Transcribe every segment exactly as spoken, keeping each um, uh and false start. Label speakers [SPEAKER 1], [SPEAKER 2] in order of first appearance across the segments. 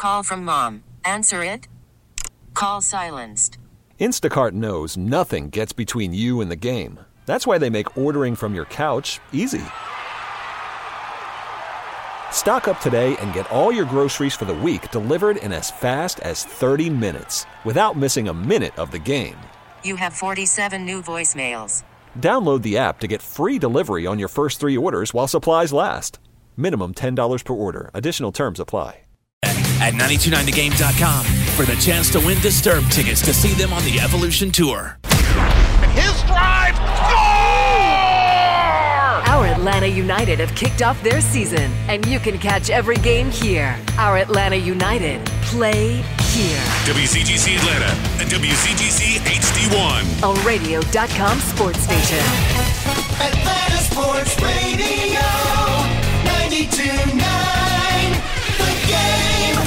[SPEAKER 1] Call from mom. Answer it. Call silenced.
[SPEAKER 2] Instacart knows nothing gets between you and the game. That's why they make ordering from your couch easy. Stock up today and get all your groceries for the week delivered in as fast as thirty minutes without missing a minute of the game.
[SPEAKER 1] You have forty-seven new voicemails.
[SPEAKER 2] Download the app to get free delivery on your first three orders while supplies last. Minimum ten dollars per order. Additional terms apply.
[SPEAKER 3] At nine two nine the game dot com for the chance to win Disturbed tickets to see them on the Evolution Tour.
[SPEAKER 4] His drive, score!
[SPEAKER 5] Our Atlanta United have kicked off their season, and you can catch every game here. Our Atlanta United play here.
[SPEAKER 6] W C G C Atlanta and W C G C H D one.
[SPEAKER 5] A radio dot com sports station.
[SPEAKER 7] Atlanta Sports Radio, ninety-two point nine, The Game.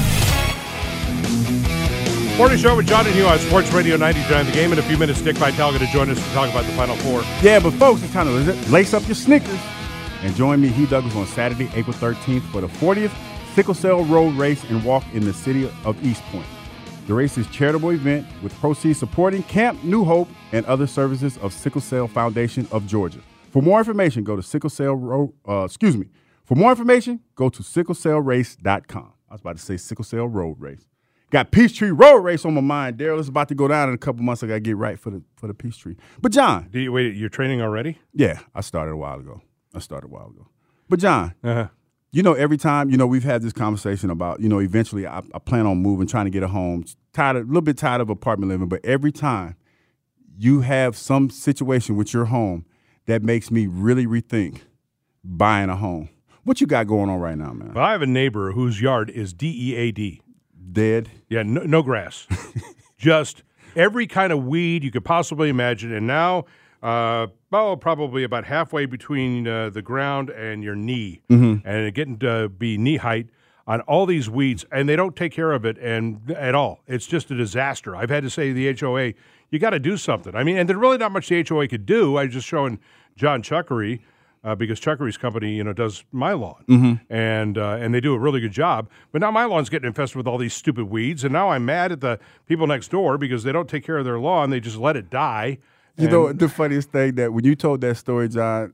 [SPEAKER 8] Morning show with John and Hugh on Sports Radio ninety-two point nine The Game. In a few minutes, Nick Vitale going to join us to talk about the Final Four.
[SPEAKER 9] Yeah, but folks, it's time to lace up your sneakers and join me, Hugh Douglas, on Saturday, April thirteenth for the fortieth Sickle Cell Road Race and Walk in the city of East Point. The race is a charitable event with proceeds supporting Camp New Hope and other services of Sickle Cell Foundation of Georgia. For more information, go to Sickle Cell Road, uh, excuse me. For more information, go to sickle cell race dot com. I was about to say Sickle Cell Road Race. Got Peachtree Road Race on my mind. Daryl, it's about to go down in a couple months. I got to get right for the for the Peachtree. But, John.
[SPEAKER 8] Do you, wait, you're training already?
[SPEAKER 9] Yeah, I started a while ago. I started a while ago. But, John,
[SPEAKER 8] uh-huh.
[SPEAKER 9] you know, every time, you know, we've had this conversation about, you know, eventually I, I plan on moving, trying to get a home, tired of, a little bit tired of apartment living. But every time you have some situation with your home that makes me really rethink buying a home. What you got going on right now, man?
[SPEAKER 8] Well, I have a neighbor whose yard is D E A D.
[SPEAKER 9] Dead?
[SPEAKER 8] Yeah, no, no grass. Just every kind of weed you could possibly imagine. And now, uh, oh, probably about halfway between uh, the ground and your knee.
[SPEAKER 9] Mm-hmm.
[SPEAKER 8] And getting to be knee height on all these weeds. And they don't take care of it and at all. It's just a disaster. I've had to say to the H O A, you got to do something. I mean, and there's really not much the H O A could do. I was just showing John Chuckery, Uh, because Chuckery's company, you know, does my lawn,
[SPEAKER 9] mm-hmm.
[SPEAKER 8] and uh, and they do a really good job. But now my lawn's getting infested with all these stupid weeds, and now I'm mad at the people next door because they don't take care of their lawn; they just let it die.
[SPEAKER 9] You know, the funniest thing that when you told that story, John,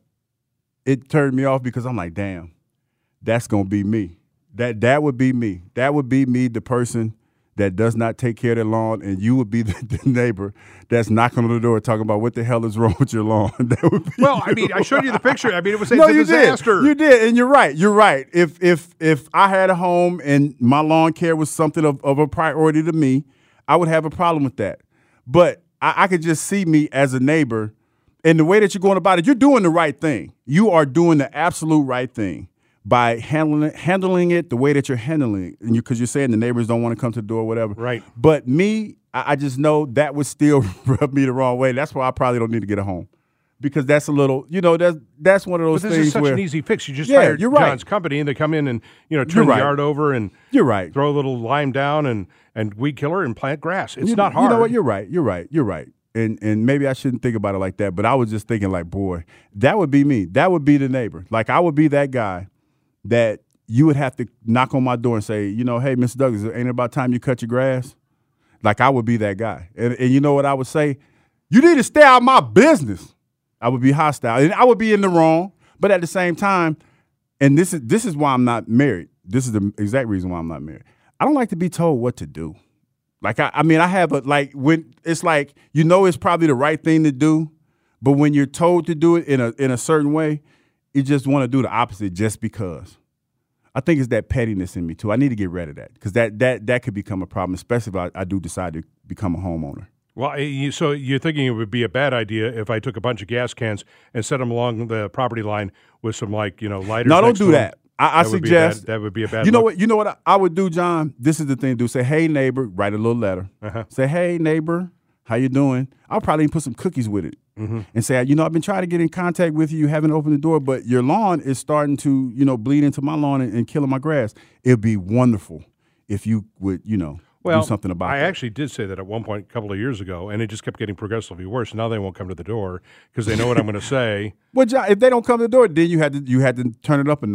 [SPEAKER 9] it turned me off because I'm like, damn, that's gonna be me. That that would be me. That would be me, the person that does not take care of their lawn, and you would be the, the neighbor that's knocking on the door talking about what the hell is wrong with your lawn. That would be
[SPEAKER 8] well,
[SPEAKER 9] you.
[SPEAKER 8] I mean, I showed you the picture. I mean, it was
[SPEAKER 9] no,
[SPEAKER 8] a
[SPEAKER 9] you
[SPEAKER 8] disaster.
[SPEAKER 9] Did. You did, and you're right. You're right. If if if I had a home and my lawn care was something of, of a priority to me, I would have a problem with that. But I, I could just see me as a neighbor, and the way that you're going about it, you're doing the right thing. You are doing the absolute right thing by handling it, handling it the way that you're handling it, and because you, you're saying the neighbors don't want to come to the door, or whatever.
[SPEAKER 8] Right.
[SPEAKER 9] But me, I, I just know that would still rub me the wrong way. That's why I probably don't need to get a home, because that's a little, you know, that's that's one of those
[SPEAKER 8] but this
[SPEAKER 9] things
[SPEAKER 8] is such
[SPEAKER 9] where
[SPEAKER 8] an easy fix. You just
[SPEAKER 9] yeah,
[SPEAKER 8] hired
[SPEAKER 9] you're right.
[SPEAKER 8] John's company, and they come in and you know turn
[SPEAKER 9] You're
[SPEAKER 8] the
[SPEAKER 9] right.
[SPEAKER 8] yard over and
[SPEAKER 9] you're right.
[SPEAKER 8] throw a little lime down and and weed killer and plant grass. It's
[SPEAKER 9] you,
[SPEAKER 8] not hard.
[SPEAKER 9] You know what? You're right. You're right. You're right. And and maybe I shouldn't think about it like that, but I was just thinking like, boy, that would be me. That would be the neighbor. Like I would be that guy that you would have to knock on my door and say, you know, hey, Mister Douglas, ain't it about time you cut your grass? Like I would be that guy. And, and you know what I would say? You need to stay out of my business. I would be hostile. And I would be in the wrong. But at the same time, and this is this is why I'm not married. This is the exact reason why I'm not married. I don't like to be told what to do. Like, I, I mean, I have a, like, when it's like, you know, it's probably the right thing to do, but when you're told to do it in a in a certain way, you just want to do the opposite just because. I think it's that pettiness in me, too. I need to get rid of that because that, that, that could become a problem, especially if I, I do decide to become a homeowner.
[SPEAKER 8] Well, you, so you're thinking it would be a bad idea if I took a bunch of gas cans and set them along the property line with some, like, you know, lighters.
[SPEAKER 9] No, don't
[SPEAKER 8] next
[SPEAKER 9] do
[SPEAKER 8] to
[SPEAKER 9] that. I, I
[SPEAKER 8] that
[SPEAKER 9] suggest
[SPEAKER 8] would bad, that would be a bad.
[SPEAKER 9] You know
[SPEAKER 8] look.
[SPEAKER 9] what? You know what I, I would do, John? This is the thing to do. Say, hey, neighbor, write a little letter.
[SPEAKER 8] Uh-huh.
[SPEAKER 9] Say, hey, neighbor, how you doing? I'll probably put some cookies with it. Mm-hmm. And say, you know, I've been trying to get in contact with you. You haven't opened the door, but your lawn is starting to, you know, bleed into my lawn and, and killing my grass. It'd be wonderful if you would, you know,
[SPEAKER 8] well,
[SPEAKER 9] do something about it.
[SPEAKER 8] I
[SPEAKER 9] that.
[SPEAKER 8] actually did say that at one point a couple of years ago, and it just kept getting progressively worse. Now they won't come to the door because they know what I'm going to say.
[SPEAKER 9] Well, John, if they don't come to the door, then you had to you had to turn it up a notch.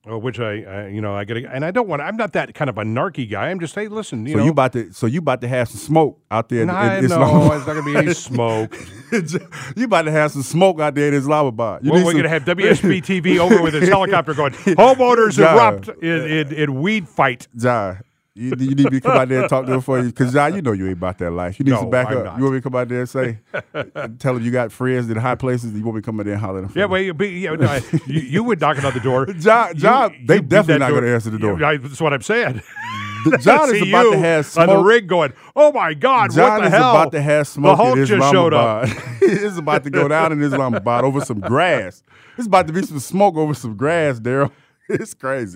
[SPEAKER 8] Oh, which I, I, you know, I get, and I don't want. I'm not that kind of a narky guy. I'm just, hey, listen, you
[SPEAKER 9] so
[SPEAKER 8] know.
[SPEAKER 9] you about to, so you about to have some smoke out there?
[SPEAKER 8] No,
[SPEAKER 9] in, in
[SPEAKER 8] no,
[SPEAKER 9] Islamabad.
[SPEAKER 8] it's not going to be any smoke.
[SPEAKER 9] You about to have some smoke out there in Islamabad. You
[SPEAKER 8] well,
[SPEAKER 9] need
[SPEAKER 8] we're
[SPEAKER 9] some-
[SPEAKER 8] going to have W S B T V over with his helicopter going, homeowners
[SPEAKER 9] John.
[SPEAKER 8] erupt in, in, in weed fight.
[SPEAKER 9] John, you, you need me to come out there and talk to him for you, because John, you know you ain't about that life. You need
[SPEAKER 8] No,
[SPEAKER 9] some backup.
[SPEAKER 8] I'm not.
[SPEAKER 9] You want me to come out there and say, tell him you got friends in high places. You want me to come out there and holler at them?
[SPEAKER 8] Yeah, well, you, yeah, no, I- you, you would knock it on the door.
[SPEAKER 9] John, John
[SPEAKER 8] You-
[SPEAKER 9] they
[SPEAKER 8] you beat
[SPEAKER 9] definitely
[SPEAKER 8] that
[SPEAKER 9] not
[SPEAKER 8] door.
[SPEAKER 9] going to answer the door.
[SPEAKER 8] Yeah, I- that's what I'm saying.
[SPEAKER 9] John is
[SPEAKER 8] See
[SPEAKER 9] about to
[SPEAKER 8] you
[SPEAKER 9] have
[SPEAKER 8] on
[SPEAKER 9] smoke.
[SPEAKER 8] the rig going, oh my God,
[SPEAKER 9] John
[SPEAKER 8] what the
[SPEAKER 9] is
[SPEAKER 8] hell?
[SPEAKER 9] about to have smoke
[SPEAKER 8] the Hulk
[SPEAKER 9] in
[SPEAKER 8] just showed up.
[SPEAKER 9] Islamabad. It's about to go down in Islamabad over some grass. It's about to be some smoke over some grass, Daryl. It's crazy.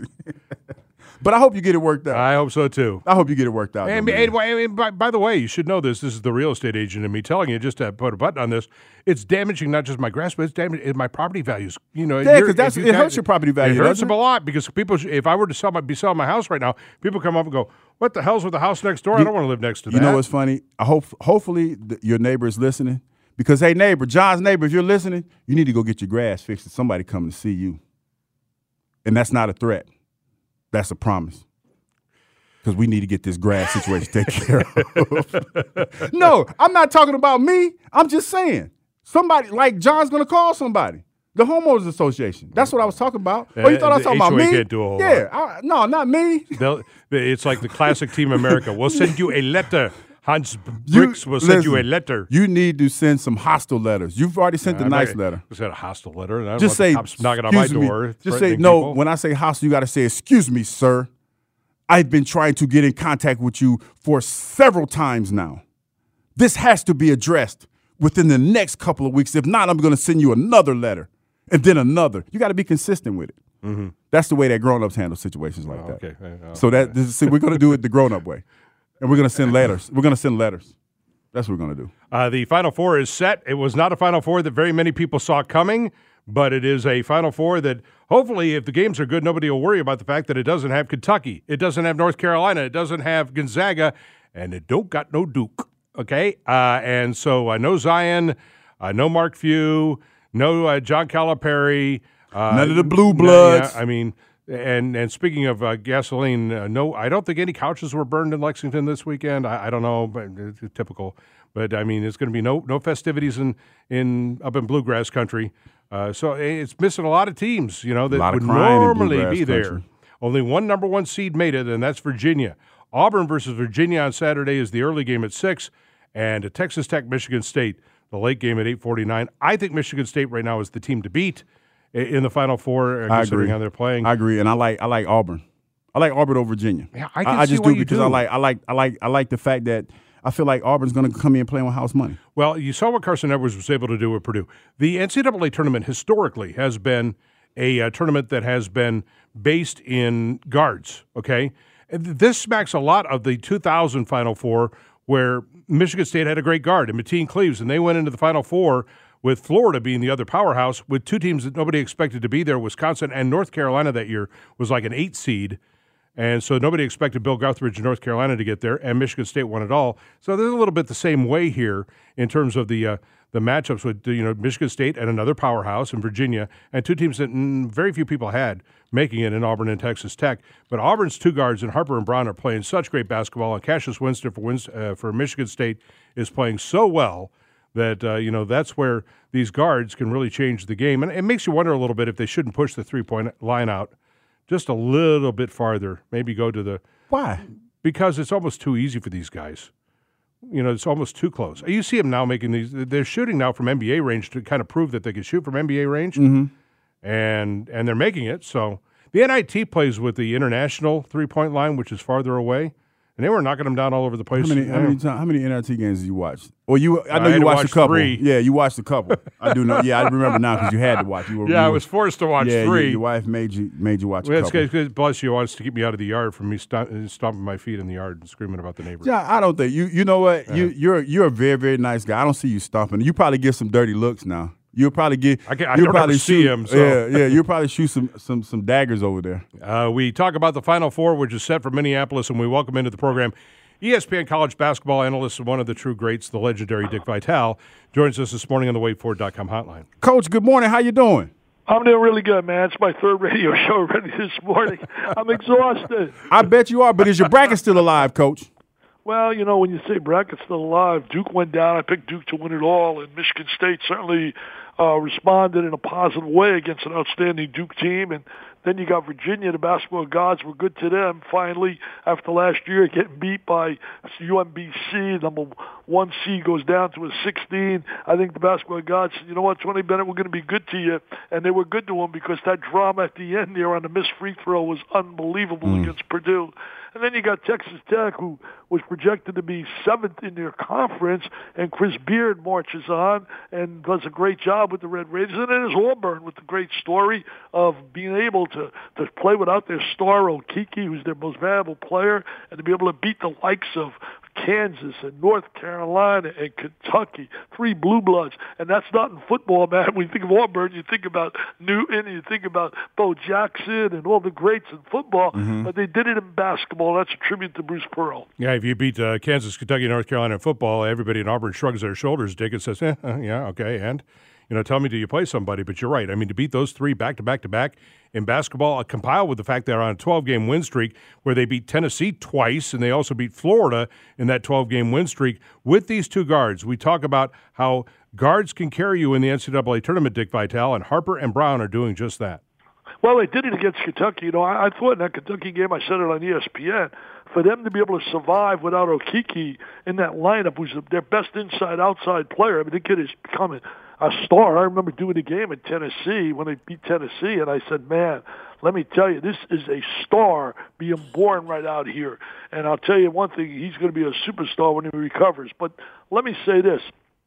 [SPEAKER 9] But I hope you get it worked out.
[SPEAKER 8] I hope so too.
[SPEAKER 9] I hope you get it worked out.
[SPEAKER 8] And,
[SPEAKER 9] though,
[SPEAKER 8] and,
[SPEAKER 9] man.
[SPEAKER 8] and by, by the way, you should know this. This is the real estate agent in me telling you, just to put a button on this. It's damaging not just my grass, but it's damaging my property values. You know,
[SPEAKER 9] Yeah,
[SPEAKER 8] you're-
[SPEAKER 9] 'cause that's-
[SPEAKER 8] if you
[SPEAKER 9] it hurts your property value,
[SPEAKER 8] It hurts
[SPEAKER 9] doesn't
[SPEAKER 8] them
[SPEAKER 9] it?
[SPEAKER 8] a lot because people. If I were to sell my, be selling my house right now, people come up and go, "What the hell's with the house next door? I don't want to live next to
[SPEAKER 9] You
[SPEAKER 8] that."
[SPEAKER 9] know what's funny? I hope hopefully th- your neighbor is listening, because hey neighbor, John's neighbor, if you're listening, you need to go get your grass fixed. Somebody coming to see you, and that's not a threat. That's a promise. Because we need to get this grass situation taken care of. No, I'm not talking about me. I'm just saying somebody like John's going to call somebody. The homeowners association. That's what I was talking about. Oh, you thought I was
[SPEAKER 8] the
[SPEAKER 9] talking about
[SPEAKER 8] H O A
[SPEAKER 9] me?
[SPEAKER 8] can't do a whole
[SPEAKER 9] yeah, I, no, not me.
[SPEAKER 8] They'll, it's like the classic Team America. We'll send you a letter. Hans
[SPEAKER 9] You-
[SPEAKER 8] Bricks will send you a
[SPEAKER 9] listen,
[SPEAKER 8] letter.
[SPEAKER 9] You need to send some hostile letters. You've already sent the
[SPEAKER 8] I'm
[SPEAKER 9] nice
[SPEAKER 8] not-
[SPEAKER 9] letter.
[SPEAKER 8] I said a hostile letter. And I don't
[SPEAKER 9] Just
[SPEAKER 8] want
[SPEAKER 9] say,
[SPEAKER 8] the cops knocking on my
[SPEAKER 9] "Excuse me."
[SPEAKER 8] door.
[SPEAKER 9] Just say,
[SPEAKER 8] threatening
[SPEAKER 9] no,
[SPEAKER 8] people.
[SPEAKER 9] when I say hostile, you got to say, excuse me, sir. I've been trying to get in contact with you for several times now. This has to be addressed within the next couple of weeks. If not, I'm going to send you another letter and then another. You got to be consistent with it.
[SPEAKER 8] Mm-hmm.
[SPEAKER 9] That's the way that grown-ups handle situations like
[SPEAKER 8] Oh,
[SPEAKER 9] that.
[SPEAKER 8] okay. Uh,
[SPEAKER 9] So that this, see, we're going to do it the grown-up way. And we're going to send letters. We're going to send letters. That's what we're going to do.
[SPEAKER 8] Uh, the Final Four is set. It was not a Final Four that very many people saw coming, but it is a Final Four that hopefully, if the games are good, nobody will worry about the fact that it doesn't have Kentucky, it doesn't have North Carolina, it doesn't have Gonzaga, and it don't got no Duke. Okay, uh, and so uh, no Zion, uh, no Mark Few, no uh, John Calipari, uh,
[SPEAKER 9] None of the Blue
[SPEAKER 8] no-
[SPEAKER 9] Bloods.
[SPEAKER 8] yeah, I mean. And and speaking of uh, gasoline, uh, no, I don't think any couches were burned in Lexington this weekend. I, I don't know, but it's typical. But I mean, it's going to be no no festivities in, in up in bluegrass country. Uh, so it's missing a lot of teams, you know, that
[SPEAKER 9] lot of
[SPEAKER 8] would
[SPEAKER 9] crying in
[SPEAKER 8] normally
[SPEAKER 9] bluegrass
[SPEAKER 8] be there.
[SPEAKER 9] country.
[SPEAKER 8] Only one number one seed made it, and that's Virginia. Auburn versus Virginia on Saturday is the early game at six, and Texas Tech, Michigan State, the late game at eight forty-nine. I think Michigan State right now is the team to beat in the Final Four,
[SPEAKER 9] I
[SPEAKER 8] considering
[SPEAKER 9] agree.
[SPEAKER 8] how they're playing.
[SPEAKER 9] I agree, and I like I like Auburn. I like Auburn over Virginia.
[SPEAKER 8] Yeah, I can
[SPEAKER 9] I,
[SPEAKER 8] see
[SPEAKER 9] just
[SPEAKER 8] why
[SPEAKER 9] do
[SPEAKER 8] you
[SPEAKER 9] because
[SPEAKER 8] do.
[SPEAKER 9] I like I like I like I like the fact that I feel like Auburn's going to come in playing with house money.
[SPEAKER 8] Well, you saw what Carson Edwards was able to do at Purdue. The N C double A tournament historically has been a uh, tournament that has been based in guards, okay? And this smacks a lot of the two thousand Final Four where Michigan State had a great guard, and Mateen Cleaves, and they went into the Final Four with Florida being the other powerhouse, with two teams that nobody expected to be there. Wisconsin and North Carolina that year was like an eight seed. And so nobody expected Bill Guthridge in North Carolina to get there, and Michigan State won it all. So there's a little bit the same way here in terms of the uh, the matchups with you know Michigan State and another powerhouse in Virginia, and two teams that mm, very few people had making it in Auburn and Texas Tech. But Auburn's two guards, and Harper and Brown, are playing such great basketball, and Cassius Winston for, Wins- uh, for Michigan State is playing so well that uh, you know that's where these guards can really change the game. And it makes you wonder a little bit if they shouldn't push the three-point line out just a little bit farther, maybe go to the –
[SPEAKER 9] Why?
[SPEAKER 8] because it's almost too easy for these guys. You know, it's almost too close. You see them now making these – they're shooting now from N B A range to kind of prove that they can shoot from N B A range,
[SPEAKER 9] Mm-hmm.
[SPEAKER 8] and and they're making it. So the N I T plays with the international three-point line, which is farther away, and they were knocking them down all over the place.
[SPEAKER 9] How many, how
[SPEAKER 8] Yeah.
[SPEAKER 9] many, time, how many N I T games did you watch? Or you? I know
[SPEAKER 8] I had
[SPEAKER 9] you
[SPEAKER 8] to
[SPEAKER 9] watched
[SPEAKER 8] watch
[SPEAKER 9] a couple.
[SPEAKER 8] three.
[SPEAKER 9] Yeah, you watched a couple. I do know. Yeah, I remember now because you had to watch. You were,
[SPEAKER 8] Yeah,
[SPEAKER 9] you
[SPEAKER 8] I
[SPEAKER 9] were-
[SPEAKER 8] was forced to watch
[SPEAKER 9] yeah,
[SPEAKER 8] three.
[SPEAKER 9] Your, your wife made you made you watch
[SPEAKER 8] Well,
[SPEAKER 9] a
[SPEAKER 8] it's
[SPEAKER 9] couple.
[SPEAKER 8] because, bless you, wants to keep me out of the yard from me stomp, stomping my feet in the yard and screaming about the neighbors.
[SPEAKER 9] Yeah, I don't think you. You know what? You you're you're a very very nice guy. I don't see you stomping. You probably get some dirty looks now. You'll probably get.
[SPEAKER 8] I can't- I
[SPEAKER 9] you'll
[SPEAKER 8] don't
[SPEAKER 9] probably
[SPEAKER 8] ever see
[SPEAKER 9] shoot,
[SPEAKER 8] him, so.
[SPEAKER 9] Yeah, yeah. You'll probably shoot some some some daggers over there.
[SPEAKER 8] Uh, we talk about the Final Four, which is set for Minneapolis, and we welcome into the program E S P N college basketball analyst and one of the true greats, the legendary Dick Vitale, joins us this morning on the wait for it dot com hotline.
[SPEAKER 9] Coach, good morning. How you doing?
[SPEAKER 10] I'm doing really good, man. It's my third radio show already this morning. I'm exhausted.
[SPEAKER 9] I bet you are, but is your bracket still alive, Coach?
[SPEAKER 10] Well, you know, when you say bracket's still alive, Duke went down. I picked Duke to win it all, and Michigan State certainly uh, responded in a positive way against an outstanding Duke team. And then you got Virginia. The basketball gods were good to them. Finally, after last year getting beat by U M B C, number one seed goes down to a sixteen. I think the basketball gods said, you know what, Tony Bennett, we're going to be good to you. And they were good to him because that drama at the end there on the missed free throw was unbelievable mm. against Purdue. And then you got Texas Tech, who was projected to be seventh in their conference, and Chris Beard marches on and does a great job with the Red Raiders. And then there's Auburn with the great story of being able to, to play without their star, Okeke, who's their most valuable player, and to be able to beat the likes of Kansas and North Carolina and Kentucky, three blue bloods. And that's not in football, man. When you think of Auburn, you think about Newton, you think about Bo Jackson and all the greats in football, mm-hmm. but they did it in basketball. That's a tribute to Bruce Pearl.
[SPEAKER 8] Yeah, if you beat uh, Kansas, Kentucky, North Carolina in football, everybody in Auburn shrugs their shoulders, Dick, and says, eh, uh, yeah, okay, and? You know, tell me, do you play somebody? But you're right. I mean, to beat those three back-to-back-to-back in basketball, uh, compiled with the fact they're on a twelve-game win streak where they beat Tennessee twice, and they also beat Florida in that twelve-game win streak. With these two guards, we talk about how guards can carry you in the N C double A tournament, Dick Vitale, and Harper and Brown are doing just that.
[SPEAKER 10] Well, they did it against Kentucky. You know, I, I thought in that Kentucky game, I said it on E S P N, for them to be able to survive without Okeke in that lineup, who's their best inside-outside player. I mean, the kid is becoming a star. I remember doing a game in Tennessee when they beat Tennessee, and I said, man, let me tell you, this is a star being born right out here. And I'll tell you one thing, he's going to be a superstar when he recovers. But let me say this.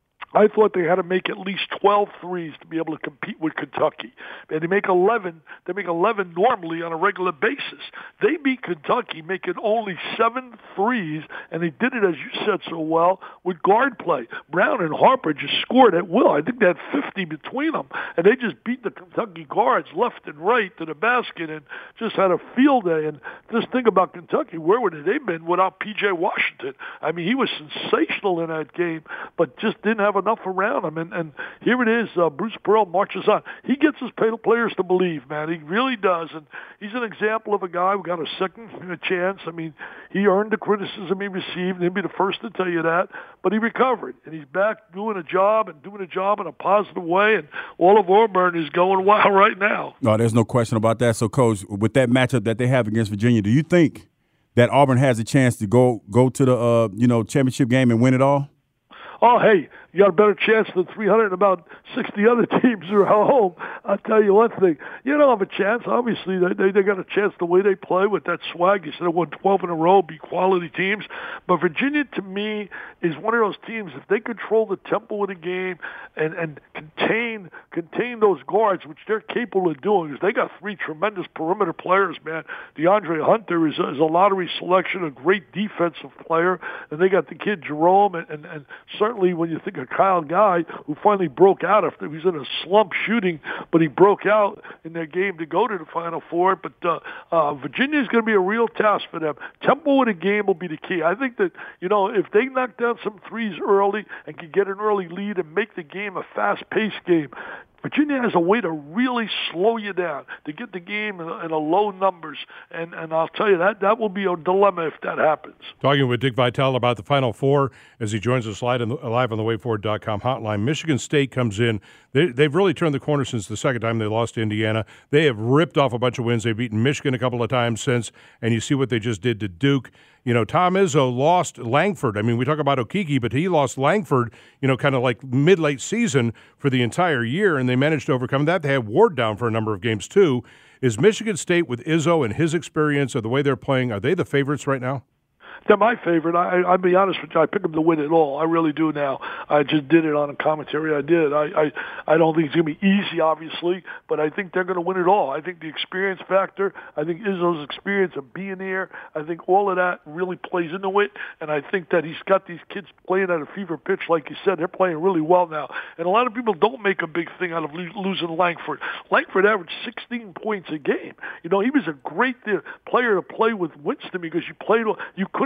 [SPEAKER 10] I thought they had to make at least twelve threes to be able to compete with Kentucky. And they make eleven. They make eleven normally on a regular basis. They beat Kentucky making only seven threes, and they did it, as you said so well, with guard play. Brown and Harper just scored at will. I think they had fifty between them, and they just beat the Kentucky guards left and right to the basket and just had a field day. And just think about Kentucky. Where would they have been without P J Washington? I mean, he was sensational in that game, but just didn't have enough around him, and, and here it is. Uh, Bruce Pearl marches on. He gets his players to believe, man. He really does, and he's an example of a guy who got a second chance. I mean, he earned the criticism he received. He'll be the first to tell you that, but he recovered, and he's back doing a job and doing a job in a positive way, and all of Auburn is going wild right now.
[SPEAKER 9] No, there's no question about that. So, Coach, with that matchup that they have against Virginia, do you think that Auburn has a chance to go go to the uh, you know championship game and win it all?
[SPEAKER 10] Oh, hey, you got a better chance than three hundred and about sixty other teams who are home. I'll tell you one thing. You don't have a chance. Obviously, they, they, they got a chance the way they play with that swag. You said they won twelve in a row, be quality teams. But Virginia, to me, is one of those teams, if they control the tempo of the game and, and contain contain those guards, which they're capable of doing, because they got three tremendous perimeter players, man. DeAndre Hunter is a, is a lottery selection, a great defensive player. And they got the kid Jerome, and, and, and certainly when you think of Kyle Guy, who finally broke out after he was in a slump shooting, but he broke out in their game to go to the Final Four. But uh, uh, Virginia is going to be a real task for them. Tempo of the game will be the key. I think that, you know, if they knock down some threes early and can get an early lead and make the game a fast-paced game, Virginia has a way to really slow you down, to get the game in a, in a low numbers, and, and I'll tell you, that that will be a dilemma if that happens.
[SPEAKER 8] Talking with Dick Vitale about the Final Four as he joins us live on the, live on the wait forward dot com hotline. Michigan State comes in. They, they've really turned the corner since the second time they lost to Indiana. They have ripped off a bunch of wins. They've beaten Michigan a couple of times since, and you see what they just did to Duke. You know, Tom Izzo lost Langford. I mean, we talk about Okeke, but he lost Langford, you know, kind of like mid-late season for the entire year, and they managed to overcome that. They had Ward down for a number of games, too. Is Michigan State, with Izzo and his experience of the way they're playing, are they the favorites right now?
[SPEAKER 10] They're my favorite. I, I'll be honest with you. I pick them to win it all. I really do now. I just did it on a commentary. I did. I, I, I don't think it's going to be easy, obviously, but I think they're going to win it all. I think the experience factor, I think Izzo's experience of being here, I think all of that really plays into it, and I think that he's got these kids playing at a fever pitch. Like you said, they're playing really well now. And a lot of people don't make a big thing out of lo- losing Langford. Langford averaged sixteen points a game. You know, he was a great player to play with Winston because you played, you couldn't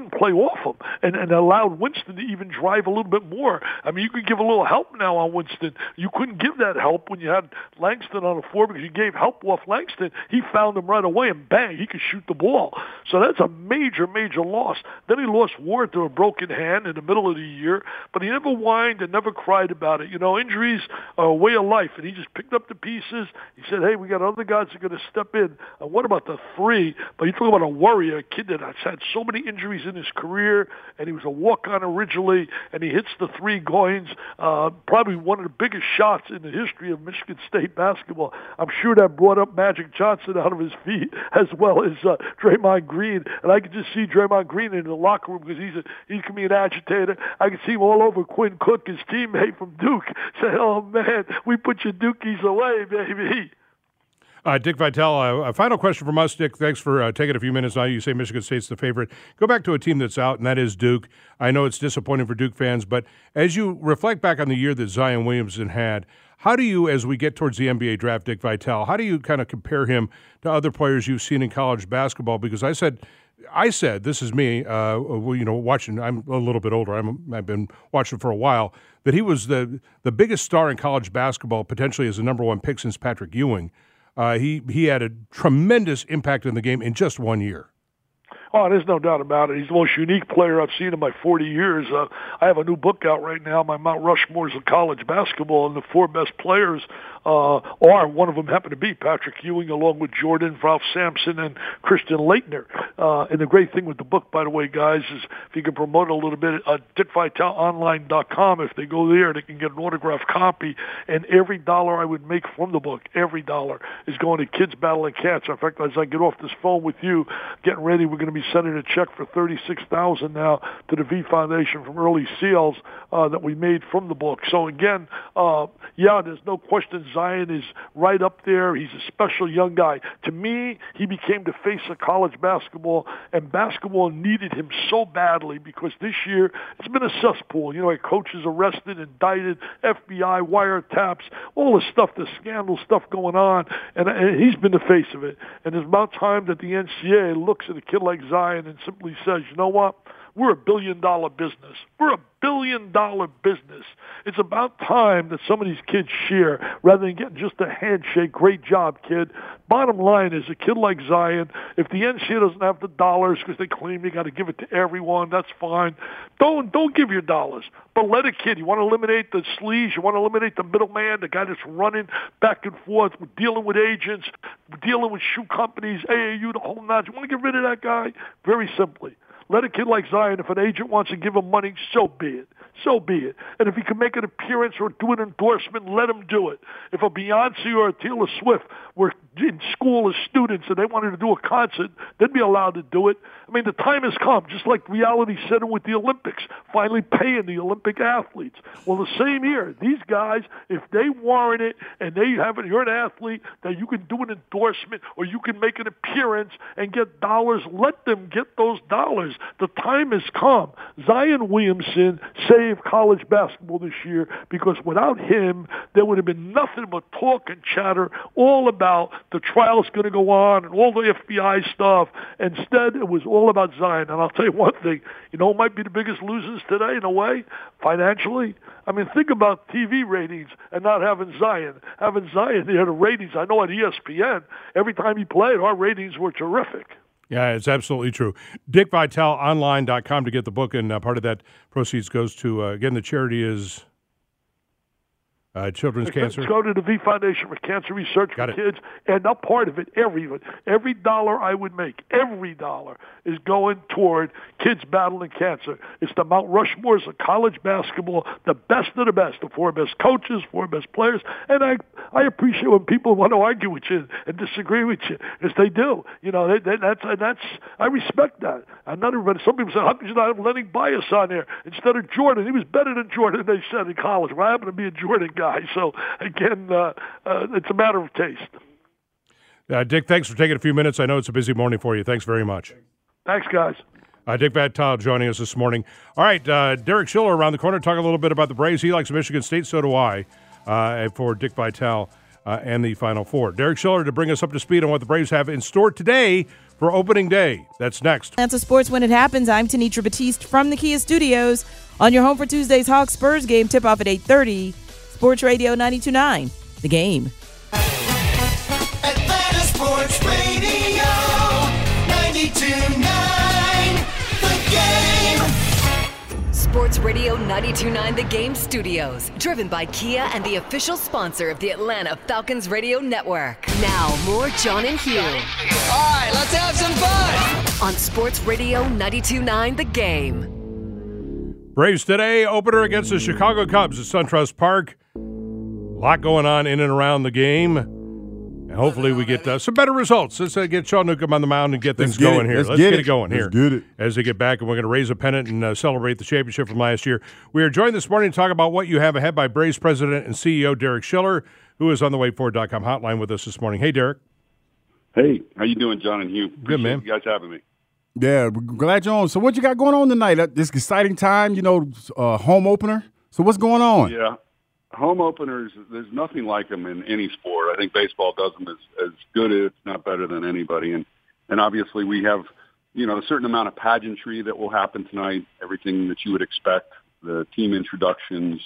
[SPEAKER 10] wouldn't play off him and, and allowed Winston to even drive a little bit more. I mean, you could give a little help now on Winston. You couldn't give that help when you had Langston on the floor because you gave help off Langston. He found him right away, and bang, he could shoot the ball. So that's a major, major loss. Then he lost Ward to a broken hand in the middle of the year, but he never whined and never cried about it. You know, injuries are a way of life, and he just picked up the pieces. He said, hey, we got other guys that are going to step in. And what about the three? But you talk about a warrior, a kid that has had so many injuries in his career, and he was a walk-on originally, and he hits the three goings, uh, probably one of the biggest shots in the history of Michigan State basketball. I'm sure that brought up Magic Johnson out of his feet, as well as uh, Draymond Green. And I could just see Draymond Green in the locker room because he's a, he can be an agitator. I could see him all over Quinn Cook, his teammate from Duke, say, oh, man, we put your Dukies away, baby.
[SPEAKER 8] Uh, Dick Vitale, uh, a final question from us, Dick. Thanks for uh, taking a few minutes now. You say Michigan State's the favorite. Go back to a team that's out, and that is Duke. I know it's disappointing for Duke fans, but as you reflect back on the year that Zion Williamson had, how do you, as we get towards the N B A draft, Dick Vitale, how do you kind of compare him to other players you've seen in college basketball? Because I said, I said, this is me, uh, you know, watching. I'm a little bit older. I'm, I've been watching for a while. That he was the the biggest star in college basketball, potentially as the number one pick since Patrick Ewing. Uh, he he had a tremendous impact in the game in just one year.
[SPEAKER 10] Oh, there's no doubt about it. He's the most unique player I've seen in my forty years. Uh, I have a new book out right now, my Mount Rushmores of college basketball, and the four best players uh, are, one of them happened to be Patrick Ewing, along with Jordan, Ralph Sampson, and Christian Laettner. Uh, and the great thing with the book, by the way, guys, is if you can promote it a little bit, uh, dick vitale online dot com, if they go there, they can get an autographed copy. And every dollar I would make from the book, every dollar, is going to kids battling cancer. In fact, as I get off this phone with you, getting ready, we're going to be sending a check for thirty-six thousand dollars now to the V Foundation from Early Seals uh, that we made from the book. So again, uh, yeah, there's no question Zion is right up there. He's a special young guy. To me, he became the face of college basketball, and basketball needed him so badly because this year it's been a cesspool. You know, coaches arrested, indicted, F B I wiretaps, all the stuff, the scandal stuff going on, and, and he's been the face of it. And it's about time that the N C double A looks at a kid like Zion and simply says, you know what? We're a billion-dollar business. We're a billion-dollar business. It's about time that some of these kids share rather than getting just a handshake. Great job, kid. Bottom line is a kid like Zion, if the N C double A doesn't have the dollars because they claim they got to give it to everyone, that's fine. Don't don't give your dollars, but let a kid. You want to eliminate the sleaze. You want to eliminate the middleman, the guy that's running back and forth, dealing with agents, dealing with shoe companies, A A U, the whole notch. You want to get rid of that guy? Very simply. Let a kid like Zion, if an agent wants to give him money, so be it. So be it. And if he can make an appearance or do an endorsement, let him do it. If a Beyonce or a Taylor Swift were in school as students and they wanted to do a concert, they'd be allowed to do it. I mean, the time has come, just like reality center with the Olympics, finally paying the Olympic athletes. Well, the same here. These guys, if they warrant it and they have it, you're an athlete, that you can do an endorsement or you can make an appearance and get dollars, let them get those dollars. The time has come. Zion Williamson saved college basketball this year because without him, there would have been nothing but talk and chatter all about the trial's going to go on and all the F B I stuff. Instead, it was all about Zion. And I'll tell you one thing, you know who might be the biggest losers today in a way, financially? I mean, think about T V ratings and not having Zion. Having Zion, they had the ratings. I know at E S P N, every time he played, our ratings were terrific.
[SPEAKER 8] Yeah, it's absolutely true. dick vitale online dot com to get the book, and uh, part of that proceeds goes to, uh, again, the charity is uh, Children's
[SPEAKER 10] Let's
[SPEAKER 8] Cancer.
[SPEAKER 10] Go to the V Foundation for Cancer Research
[SPEAKER 8] Got
[SPEAKER 10] for
[SPEAKER 8] it.
[SPEAKER 10] Kids, and a part of it, every every dollar I would make, every dollar is going toward kids battling cancer. It's the Mount Rushmores of college basketball, the best of the best, the four best coaches, four best players, and I I appreciate when people want to argue with you and disagree with you, as they do. You know, they, they, that's and that's I respect that. And not everybody. Some people say, how could you not have Lenny Bias on there instead of Jordan? He was better than Jordan, they said in college. Well, I happen to be a Jordan guy. So, again, uh, uh, it's a matter of taste.
[SPEAKER 8] Uh, Dick, thanks for taking a few minutes. I know it's a busy morning for you. Thanks very much.
[SPEAKER 10] Thanks, guys.
[SPEAKER 8] Uh, Dick Vitale joining us this morning. All right, uh, Derek Schiller around the corner. Talk a little bit about the Braves. He likes Michigan State, so do I, uh, for Dick Vitale. uh, and the Final Four. Derek Schiller to bring us up to speed on what the Braves have in store today for opening day. That's next.
[SPEAKER 11] Atlanta Sports When It Happens. I'm Tanitra Batiste from the Kia Studios on your home for Tuesday's Hawks Spurs game. Tip off at eight thirty. Sports Radio ninety-two point nine. The Game.
[SPEAKER 7] Atlanta Sports Radio ninety-two point nine. The Game.
[SPEAKER 5] Sports Radio ninety-two point nine The Game Studios. Driven by Kia and the official sponsor of the Atlanta Falcons Radio Network. Now, more John and Hugh.
[SPEAKER 12] All right, let's have some fun.
[SPEAKER 5] On Sports Radio ninety-two point nine The Game.
[SPEAKER 8] Braves today, opener against the Chicago Cubs at SunTrust Park. A lot going on in and around the game. And hopefully we get uh, some better results. Let's uh, get Sean Newcomb on the mound and get things
[SPEAKER 9] get
[SPEAKER 8] going
[SPEAKER 9] it.
[SPEAKER 8] here.
[SPEAKER 9] Let's
[SPEAKER 8] Let's
[SPEAKER 9] get
[SPEAKER 8] get,
[SPEAKER 9] it.
[SPEAKER 8] it going
[SPEAKER 9] Let's
[SPEAKER 8] here.
[SPEAKER 9] get it.
[SPEAKER 8] As they get back, and we're going to raise a pennant and uh, celebrate the championship from last year. We are joined this morning to talk about what you have ahead by Braves President and C E O Derek Schiller, who is on the wait for dot com hotline with us this morning. Hey, Derek.
[SPEAKER 13] Hey, how you doing, John and Hugh?
[SPEAKER 8] Good,
[SPEAKER 13] Appreciate
[SPEAKER 8] man.
[SPEAKER 13] You guys having me.
[SPEAKER 9] Yeah, we're glad you're on. So what you got going on tonight? Uh, This exciting time, you know, uh, home opener. So what's going on?
[SPEAKER 13] Yeah, home openers, there's nothing like them in any sport. I think baseball does them as, as good, if not better than anybody. And, and obviously we have, you know, a certain amount of pageantry that will happen tonight, everything that you would expect, the team introductions,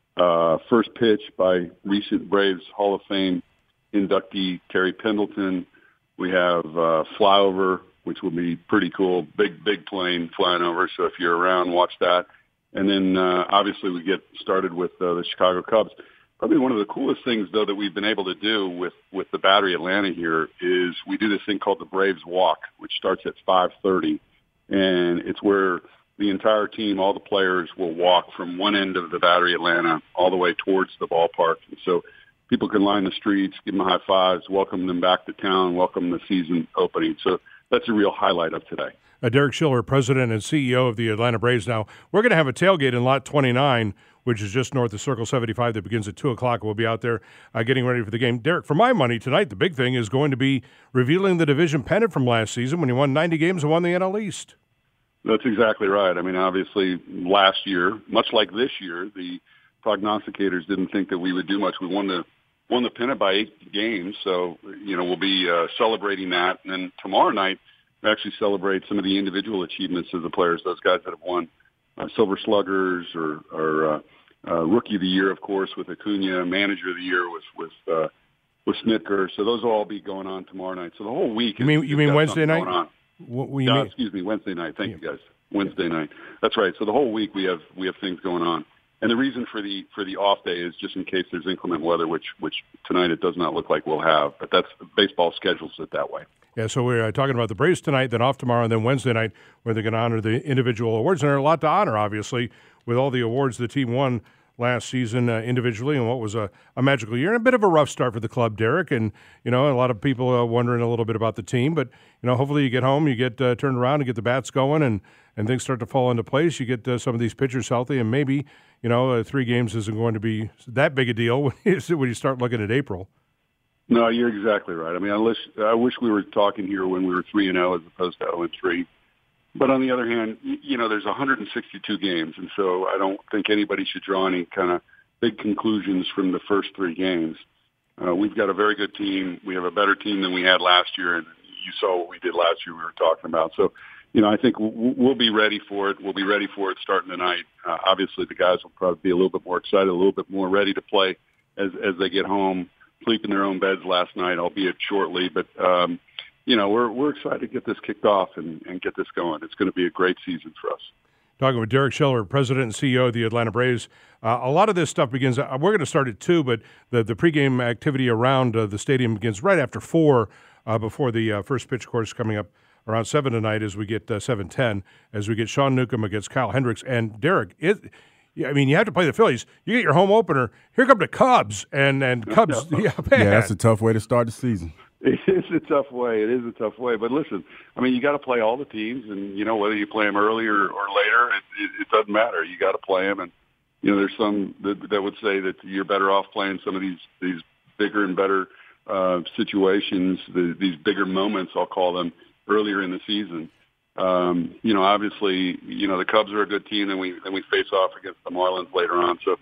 [SPEAKER 13] uh, first pitch by recent Braves Hall of Fame inductee Terry Pendleton. We have uh, flyover, which will be pretty cool, big, big plane flying over. So if you're around, watch that. And then, uh, obviously, we get started with uh, the Chicago Cubs. Probably one of the coolest things, though, that we've been able to do with, with the Battery Atlanta here is we do this thing called the Braves Walk, which starts at five thirty. And it's where the entire team, all the players, will walk from one end of the Battery Atlanta all the way towards the ballpark. And so people can line the streets, give them high fives, welcome them back to town, welcome the season opening. So that's a real highlight of today.
[SPEAKER 8] Uh, Derek Schiller, President and C E O of the Atlanta Braves. Now, we're going to have a tailgate in Lot twenty-nine, which is just north of Circle seventy-five that begins at two o'clock. We'll be out there uh, getting ready for the game. Derek, for my money tonight, the big thing is going to be revealing the division pennant from last season when you won ninety games and won the N L East.
[SPEAKER 13] That's exactly right. I mean, obviously, last year, much like this year, the prognosticators didn't think that we would do much. We won the won the pennant by eight games, so, you know, we'll be uh, celebrating that. And then tomorrow night, we actually celebrate some of the individual achievements of the players, those guys that have won uh, Silver Sluggers or, or uh, uh, Rookie of the Year, of course, with Acuna, Manager of the Year with with uh, with Snitker. So those will all be going on tomorrow night. So the whole week.
[SPEAKER 8] You mean
[SPEAKER 13] is,
[SPEAKER 8] you mean Wednesday night?
[SPEAKER 13] Going on.
[SPEAKER 8] What, what you
[SPEAKER 13] no,
[SPEAKER 8] mean?
[SPEAKER 13] excuse me, Wednesday night. Thank yeah. you, guys. Wednesday night. That's right. So the whole week we have we have things going on. And the reason for the for the off day is just in case there's inclement weather, which which tonight it does not look like we'll have. But that's baseball schedules it that way.
[SPEAKER 8] Yeah, so we're uh, talking about the Braves tonight, then off tomorrow, and then Wednesday night where they're going to honor the individual awards. And there are a lot to honor, obviously, with all the awards the team won last season uh, individually and what was a, a magical year and a bit of a rough start for the club, Derek. And, you know, a lot of people are wondering a little bit about the team. But, you know, hopefully you get home, you get uh, turned around and get the bats going and, and things start to fall into place. You get uh, some of these pitchers healthy and maybe, you know, uh, three games isn't going to be that big a deal when you, when you start looking at April.
[SPEAKER 13] No, you're exactly right. I mean, I wish, I wish we were talking here when we were three and zero as opposed to zero and three. But on the other hand, you know, there's one hundred sixty-two games, and so I don't think anybody should draw any kind of big conclusions from the first three games. Uh, we've got a very good team. We have a better team than we had last year, and you saw what we did last year. We were talking about. So, you know, I think we'll be ready for it. We'll be ready for it starting tonight. Uh, obviously, the guys will probably be a little bit more excited, a little bit more ready to play as as they get home. Sleep in their own beds last night, albeit shortly. But, um, you know, we're we're excited to get this kicked off and, and get this going. It's going to be a great season for us.
[SPEAKER 8] Talking with Derek Schiller, President and C E O of the Atlanta Braves. Uh, a lot of this stuff begins, uh, we're going to start at two, but the, the pregame activity around uh, the stadium begins right after four uh, before the uh, first pitch course coming up around seven tonight as we get uh, seven ten, as we get Sean Newcomb against Kyle Hendricks. And Derek, it – I mean, you have to play the Phillies. You get your home opener. Here come the Cubs, and and Cubs. yeah, man.
[SPEAKER 9] yeah, that's a tough way to start the season.
[SPEAKER 13] It is a tough way. It is a tough way. But listen, I mean, you got to play all the teams, and you know whether you play them early or, or later, it, it, it doesn't matter. You got to play them, and you know there's some that, that would say that you're better off playing some of these these bigger and better uh, situations, the, these bigger moments, I'll call them, earlier in the season. Um, you know, obviously, you know, the Cubs are a good team, and we and we face off against the Marlins later on. So,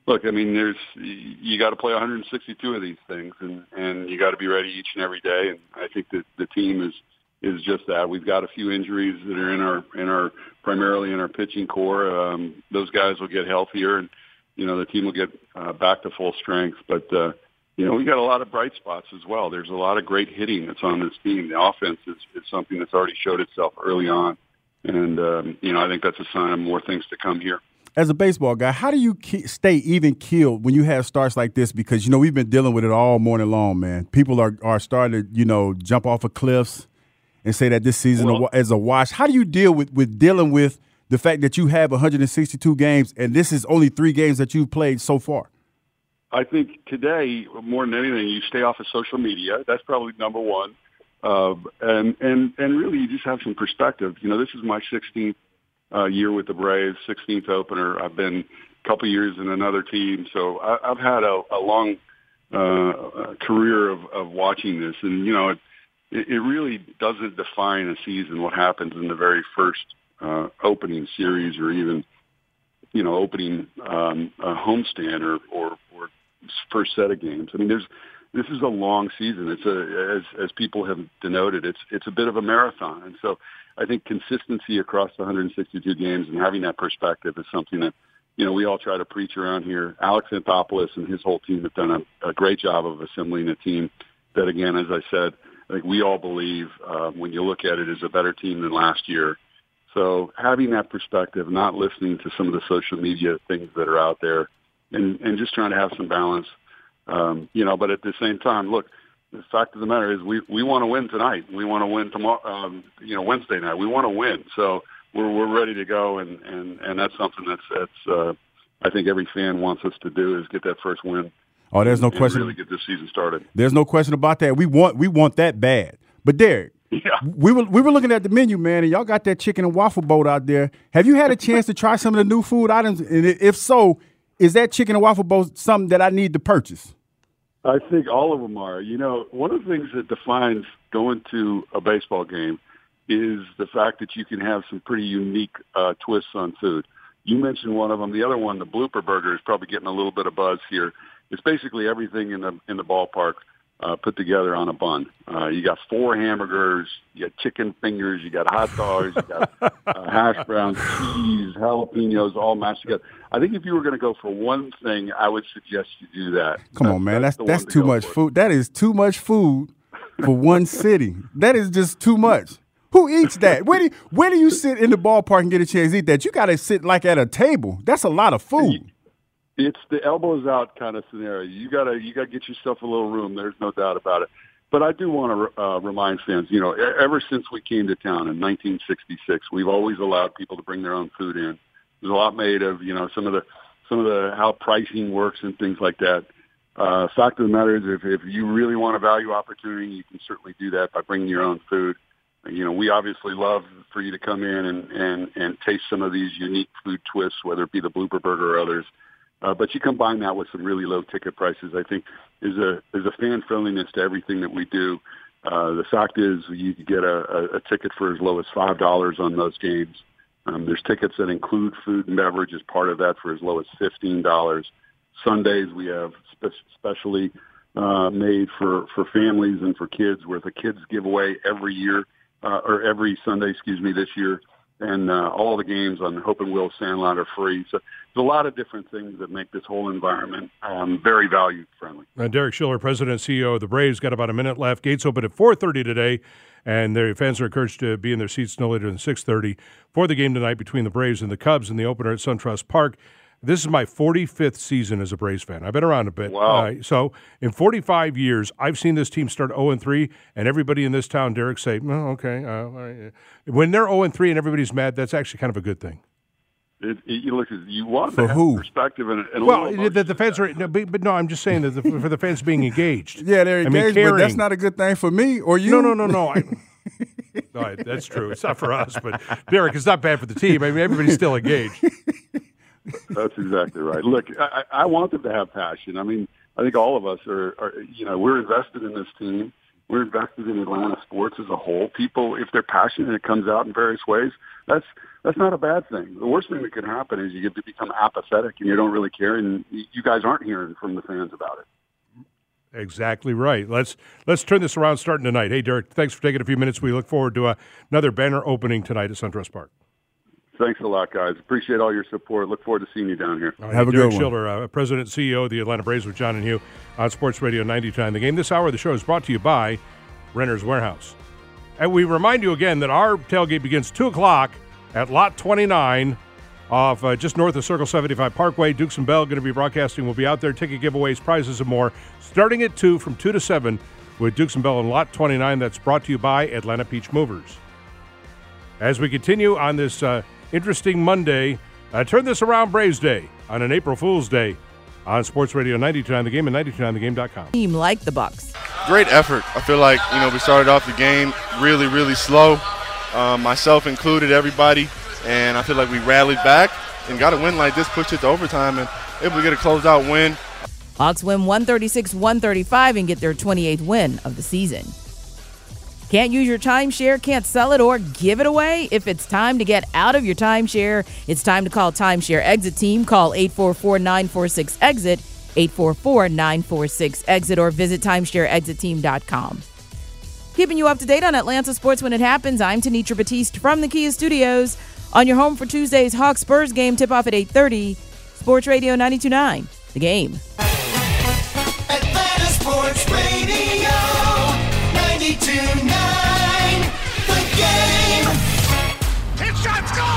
[SPEAKER 13] look, I mean, there's you got to play one hundred sixty-two of these things, and, and you got to be ready each and every day. And I think that the team is is just that. We've got a few injuries that are in our in our primarily in our pitching core. Um, those guys will get healthier, and you know the team will get uh, back to full strength. But uh, you know we got a lot of bright spots as well. There's a lot of great hitting that's on this team. The offense is, is something that's already showed itself early on, and um, you know I think that's a sign of more things to come here.
[SPEAKER 9] As a baseball guy, how do you ke- stay even keeled when you have starts like this? Because, you know, we've been dealing with it all morning long, man. People are, are starting to, you know, jump off of cliffs and say that this season well, is a wash. How do you deal with, with dealing with the fact that you have one hundred sixty-two games and this is only three games that you've played so far?
[SPEAKER 13] I think today, more than anything, you stay off of social media. That's probably number one. Uh, and, and, and really you just have some perspective. You know, this is my sixteenth Uh, year with the Braves, sixteenth opener. I've been a couple years in another team, so I, I've had a, a long uh, career of, of watching this. And you know, it, it really doesn't define a season what happens in the very first uh, opening series, or even you know, opening um, a homestand or, or or first set of games. I mean, there's this is a long season. It's a as as people have denoted, it's it's a bit of a marathon, and so. I think consistency across the one hundred sixty-two games and having that perspective is something that, you know, we all try to preach around here. Alex Anthopoulos and his whole team have done a, a great job of assembling a team that, again, as I said, I think we all believe uh, when you look at it is a better team than last year. So having that perspective, not listening to some of the social media things that are out there, and, and just trying to have some balance, um, you know, but at the same time, look, the fact of the matter is we, we want to win tonight. We want to win tomorrow, um, you know, Wednesday night. We want to win. So we're, we're ready to go. And, and, and that's something that's, that's, uh, I think every fan wants us to do is get that first win.
[SPEAKER 9] Oh, there's no
[SPEAKER 13] and
[SPEAKER 9] question.
[SPEAKER 13] Really get this season started.
[SPEAKER 9] There's no question about that. We want, we want that bad. But Derek,
[SPEAKER 13] yeah.
[SPEAKER 9] we were, we were looking at the menu, man, and y'all got that chicken and waffle boat out there. Have you had a chance to try some of the new food items? And if so, is that chicken and waffle boat something that I need to purchase?
[SPEAKER 13] I think all of them are. You know, one of the things that defines going to a baseball game is the fact that you can have some pretty unique uh, twists on food. You mentioned one of them. The other one, the Blooper Burger, is probably getting a little bit of buzz here. It's basically everything in the in the ballpark uh, put together on a bun. Uh, you got four hamburgers, you got chicken fingers, you got hot dogs, you got uh, hash browns, cheese, jalapenos, all mashed together. I think if you were going to go for one thing, I would suggest you do that.
[SPEAKER 9] Come
[SPEAKER 13] that's,
[SPEAKER 9] on, man. That's
[SPEAKER 13] that's,
[SPEAKER 9] that's
[SPEAKER 13] to
[SPEAKER 9] too much
[SPEAKER 13] for.
[SPEAKER 9] food. That is too much food for one city. That is just too much. Who eats that? Where do you, where do you sit in the ballpark and get a chance to eat that? You got to sit like at a table. That's a lot of food.
[SPEAKER 13] It's the elbows out kind of scenario. You gotta you gotta get yourself a little room. There's no doubt about it. But I do want to uh, remind fans, you know, ever since we came to town in nineteen sixty-six, we've always allowed people to bring their own food in. There's a lot made of, you know, some of the some of the how pricing works and things like that. Uh, fact of the matter is, if, if you really want a value opportunity, you can certainly do that by bringing your own food. You know, we obviously love for you to come in and, and, and taste some of these unique food twists, whether it be the Blooper Burger or others. Uh, but you combine that with some really low ticket prices, I think, is a is a fan friendliness to everything that we do. Uh, the fact is, you can get a, a, a ticket for as low as five dollars on those games. Um, there's tickets that include food and beverage as part of that for as low as fifteen dollars. Sundays we have spe- specially uh, made for, for families and for kids, where the kids giveaway every year uh, or every Sunday, excuse me, this year. And uh, all the games on Hope and Will Sandlot are free. So there's a lot of different things that make this whole environment um, very value-friendly.
[SPEAKER 8] Uh, Derek Schiller, President and C E O of the Braves, got about a minute left. Gates open at four thirty today, and their fans are encouraged to be in their seats no later than six thirty for the game tonight between the Braves and the Cubs in the opener at SunTrust Park. This is my forty-fifth season as a Braves fan. I've been around a bit.
[SPEAKER 13] Wow.
[SPEAKER 8] Uh, so in forty-five years, I've seen this team start oh and three, and everybody in this town, Derek, say, oh, okay. Uh, all right. When they're oh and three and everybody's mad, that's actually kind of a good thing.
[SPEAKER 13] It, it, you look, you want
[SPEAKER 9] for
[SPEAKER 13] to have
[SPEAKER 9] who?
[SPEAKER 13] Perspective and, and
[SPEAKER 8] well,
[SPEAKER 13] a
[SPEAKER 8] the, the fans are, no, but, but no, I'm just saying that the, for the fans being engaged.
[SPEAKER 9] Yeah, they're engaged, I mean, but that's not a good thing for me or you.
[SPEAKER 8] No, no, no, no. I, no, that's true. It's not for us, but Derek, it's not bad for the team. I mean, everybody's still engaged.
[SPEAKER 13] That's exactly right. Look, I, I want them to have passion. I mean, I think all of us are, are, you know, we're invested in this team. We're invested in Atlanta sports as a whole. People, if they're passionate and it comes out in various ways, that's that's not a bad thing. The worst thing that could happen is you get to become apathetic and you don't really care, and you guys aren't hearing from the fans about it.
[SPEAKER 8] Exactly right. Let's let's turn this around starting tonight. Hey, Derek, thanks for taking a few minutes. We look forward to uh, another banner opening tonight at SunTrust Park.
[SPEAKER 13] Thanks a lot, guys. Appreciate all your support. Look forward to seeing you down here.
[SPEAKER 8] Right,
[SPEAKER 9] Have a
[SPEAKER 8] Derek
[SPEAKER 9] good one.
[SPEAKER 8] Schiller, uh, President and C E O of the Atlanta Braves with John and Hugh on Sports Radio ninety-two point nine The Game. This hour of the show is brought to you by Renter's Warehouse. And we remind you again that our tailgate begins two o'clock at Lot twenty-nine off uh, just north of Circle seventy-five Parkway. Dukes and Bell going to be broadcasting. We'll be out there, ticket giveaways, prizes, and more. Starting at two from two to seven with Dukes and Bell on Lot twenty-nine. That's brought to you by Atlanta Peach Movers. As we continue on this uh, interesting Monday, uh, turn this around Braves Day on an April Fool's Day on Sports Radio ninety-two point nine The Game and ninety-two point nine the game dot com.
[SPEAKER 11] Team like the Bucks.
[SPEAKER 14] Great effort. I feel like, you know, we started off the game really, really slow, uh, myself included, everybody, and I feel like we rallied back and got a win like this, pushed it to overtime, and able to get a closeout win.
[SPEAKER 11] Hawks win one thirty-six one thirty-five and get their twenty-eighth win of the season. Can't use your timeshare, can't sell it, or give it away? If it's time to get out of your timeshare, it's time to call Timeshare Exit Team. Call eight four four, nine four six, EXIT, eight four four, nine four six, EXIT, or visit timeshare exit team dot com. Keeping you up to date on Atlanta sports when it happens, I'm Tanitra Batiste from the Kia Studios. On your home for Tuesday's Hawks Spurs game, tip-off at eight thirty. Sports Radio ninety-two point nine, The Game.
[SPEAKER 7] Atlanta Sports Radio ninety-two point nine, The Game.
[SPEAKER 4] Hit shot, score!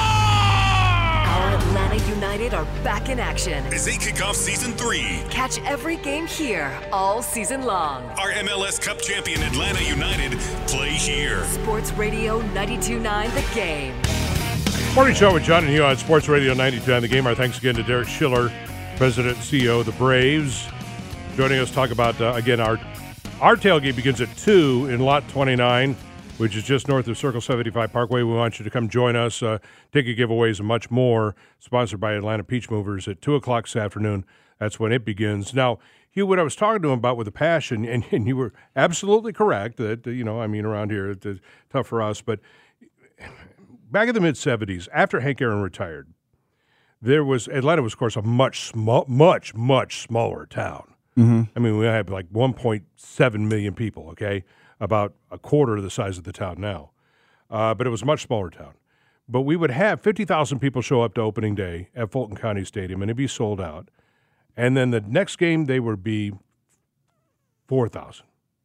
[SPEAKER 5] Our Atlanta United are back in action.
[SPEAKER 6] As they kick off season three.
[SPEAKER 5] Catch every game here all season long.
[SPEAKER 6] Our M L S Cup champion Atlanta United play here.
[SPEAKER 5] Sports Radio ninety-two point nine, The Game.
[SPEAKER 8] Morning show with John and Hugh on Sports Radio ninety-two point nine The Game. Our thanks again to Derek Schiller, President and C E O of the Braves, joining us to talk about, uh, again, our our tailgate begins at two in Lot twenty-nine, which is just north of Circle seventy-five Parkway. We want you to come join us, uh, ticket giveaways, and much more, sponsored by Atlanta Peach Movers at two o'clock this afternoon. That's when it begins. Now, Hugh, what I was talking to him about with the passion, and, and you were absolutely correct that, you know, I mean, around here, it's tough for us, but back in the mid-seventies, after Hank Aaron retired, there was Atlanta was, of course, a much, small, much, much smaller town.
[SPEAKER 9] Mm-hmm.
[SPEAKER 8] I mean, we had like one point seven million people, okay, about a quarter of the size of the town now. Uh, but it was a much smaller town. But we would have fifty thousand people show up to opening day at Fulton County Stadium, and it'd be sold out. And then the next game, they would be four thousand.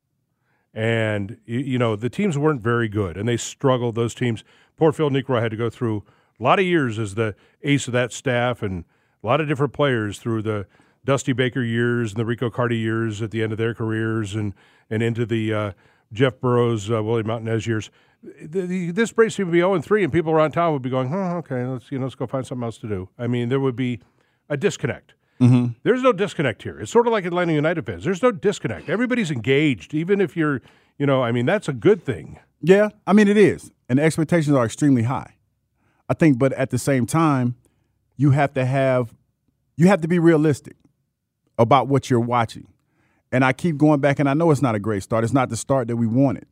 [SPEAKER 8] And, you know, the teams weren't very good, and they struggled, those teams. Poor Phil Niekro had to go through a lot of years as the ace of that staff and a lot of different players through the Dusty Baker years and the Rico Carty years at the end of their careers and, and into the uh, Jeff Burroughs, uh, Willie Montanez years. The, the, this Braves team would be oh and three, and people around town would be going, oh, okay, let's, you know, let's go find something else to do. I mean, there would be a disconnect.
[SPEAKER 9] Mm-hmm.
[SPEAKER 8] There's no disconnect here. It's sort of like Atlanta United fans. There's no disconnect. Everybody's engaged, even if you're, you know, I mean, that's a good thing.
[SPEAKER 9] Yeah, I mean, it is. And the expectations are extremely high. I think, but at the same time, you have to have, you have to be realistic about what you're watching. And I keep going back, and I know it's not a great start. It's not the start that we wanted.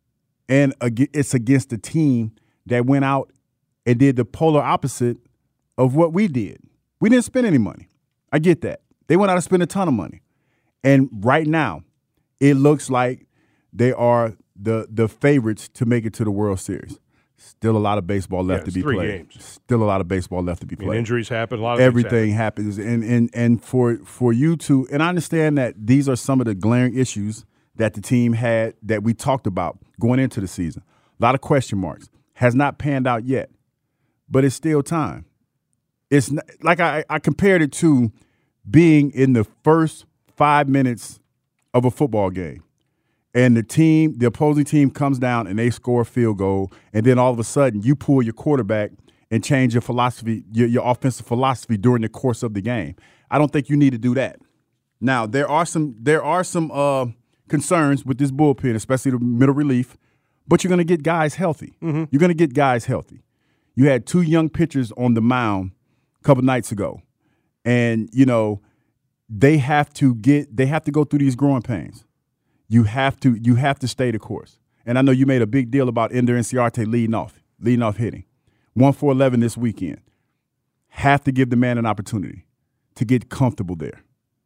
[SPEAKER 9] And it's against a team that went out and did the polar opposite of what we did. We didn't spend any money. I get that. They went out and spent a ton of money. And right now, it looks like they are the the favorites to make it to the World Series. Still a lot of baseball left
[SPEAKER 8] yeah,
[SPEAKER 9] to be
[SPEAKER 8] three
[SPEAKER 9] played.
[SPEAKER 8] Games.
[SPEAKER 9] Still a lot of baseball left to be
[SPEAKER 8] I mean,
[SPEAKER 9] played.
[SPEAKER 8] injuries happen. A lot of
[SPEAKER 9] Everything
[SPEAKER 8] happen.
[SPEAKER 9] happens, and and and for for you to, and I understand that these are some of the glaring issues that the team had that we talked about going into the season. A lot of question marks. Has not panned out yet, but it's still time. It's not, like I, I compared it to being in the first five minutes of a football game. And the team, the opposing team comes down and they score a field goal, and then all of a sudden you pull your quarterback and change your philosophy, your, your offensive philosophy during the course of the game. I don't think you need to do that. Now, there are some there are some uh, concerns with this bullpen, especially the middle relief, but you're going to get guys healthy.
[SPEAKER 8] Mm-hmm.
[SPEAKER 9] You're going to get guys healthy. You had two young pitchers on the mound a couple nights ago, and, you know, they have to get they have to go through these growing pains. You have to you have to stay the course. And I know you made a big deal about Ender Inciarte leading off, leading off hitting. one for eleven this weekend. Have to give the man an opportunity to get comfortable there.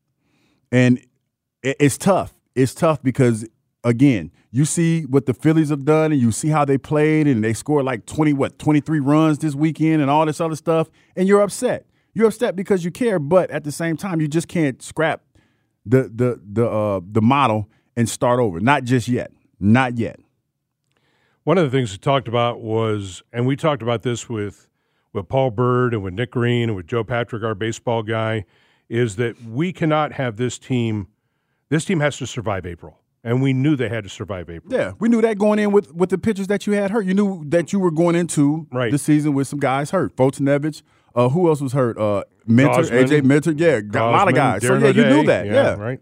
[SPEAKER 9] And it's tough. It's tough because, again, you see what the Phillies have done and you see how they played and they scored like twenty, what, twenty-three runs this weekend and all this other stuff, and you're upset. You're upset because you care, but at the same time, you just can't scrap the the the uh, the model and start over. Not just yet. Not yet.
[SPEAKER 8] One of the things we talked about was, and we talked about this with, with Paul Bird and with Nick Green and with Joe Patrick, our baseball guy, is that we cannot have this team, this team has to survive April. And we knew they had to survive April.
[SPEAKER 9] Yeah, we knew that going in with, with the pitchers that you had hurt. You knew that you were going into
[SPEAKER 8] right.
[SPEAKER 9] the season with some guys hurt. Fultonevich, uh, who else was hurt? Uh, Mentor,
[SPEAKER 8] Gausman,
[SPEAKER 9] A J Mentor, yeah,
[SPEAKER 8] Gausman,
[SPEAKER 9] a lot of guys.
[SPEAKER 8] Darren
[SPEAKER 9] so, yeah,
[SPEAKER 8] O'Day,
[SPEAKER 9] you knew that.
[SPEAKER 8] Yeah,
[SPEAKER 9] yeah,
[SPEAKER 8] right.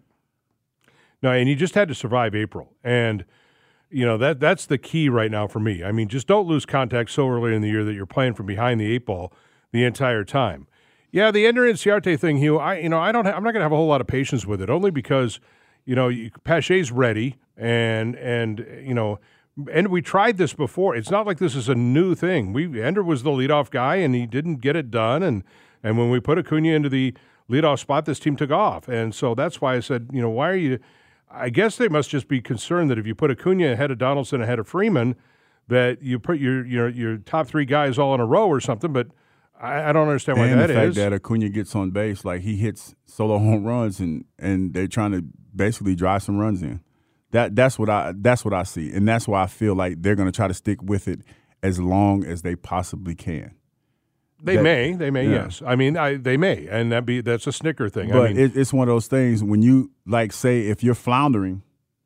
[SPEAKER 8] No, and you just had to survive April. And, you know, that that's the key right now for me. I mean, just don't lose contact so early in the year that you're playing from behind the eight ball the entire time. Yeah, the Ender Inciarte thing, Hugh, I, you know, I don't ha- I'm not going to have a whole lot of patience with it, only because, you know, Pache's ready. And, and you know, and we tried this before. It's not like this is a new thing. We Ender was the leadoff guy, and he didn't get it done. And, and when we put Acuna into the leadoff spot, this team took off. And so that's why I said, you know, why are you – I guess they must just be concerned that if you put Acuna ahead of Donaldson, ahead of Freeman, that you put your your, your top three guys all in a row or something. But I, I don't understand why
[SPEAKER 9] and
[SPEAKER 8] that
[SPEAKER 9] the fact
[SPEAKER 8] is.
[SPEAKER 9] that Acuna gets on base, like he hits solo home runs, and, and they're trying to basically drive some runs in. That that's what I that's what I see, and that's why I feel like they're going to try to stick with it as long as they possibly can.
[SPEAKER 8] They
[SPEAKER 9] that,
[SPEAKER 8] may, they may,
[SPEAKER 9] yeah.
[SPEAKER 8] yes. I mean, I, they may, and that be that's a snicker thing.
[SPEAKER 9] But
[SPEAKER 8] I mean,
[SPEAKER 9] it, it's one of those things when you like say if you're floundering,